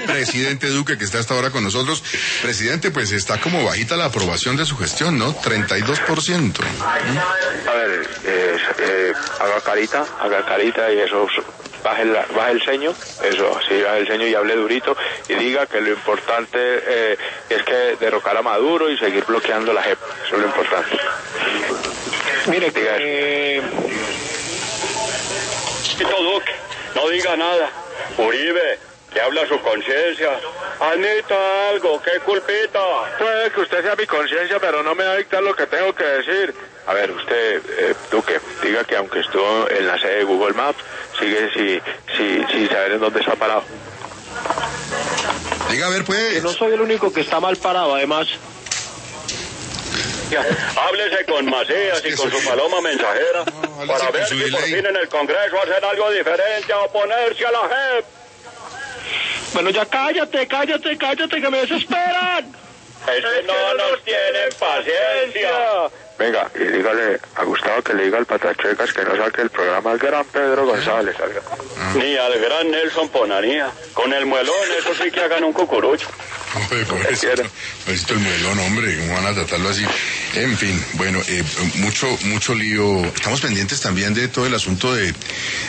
presidente Duque, que está hasta ahora con nosotros. Presidente, pues está como bajita la aprobación de su gestión, ¿no? 32%. A ver, haga carita y eso, baje el ceño, eso, sí, baje el ceño y hable durito y diga que lo importante es que derrocar a Maduro y seguir bloqueando la JEP, eso es lo importante. Mire, Duque, no diga nada. Uribe, le habla a su conciencia. Admita algo, qué culpita. Puede que usted sea mi conciencia, pero no me va a dictar lo que tengo que decir. A ver, usted, Duque, diga que aunque estuvo en la sede de Google Maps, sigue sin saber en dónde está parado. Diga, a ver, pues. Que no soy el único que está mal parado, además. Háblese con Macías y con su paloma mensajera para ver si por fin en el Congreso hacen algo diferente a oponerse a la JEP. Bueno, ya cállate, que me desesperan. Es que no nos tienen paciencia. Venga, y dígale a Gustavo que le diga al Patachecas que no saque el programa al gran Pedro González. Ni al gran Nelson Ponanía. Con el muelón, eso sí que hagan un cucurucho. Oye, pobrecito el muelón, hombre, ¿cómo van a tratarlo así? En fin, bueno, mucho lío. Estamos pendientes también de todo el asunto de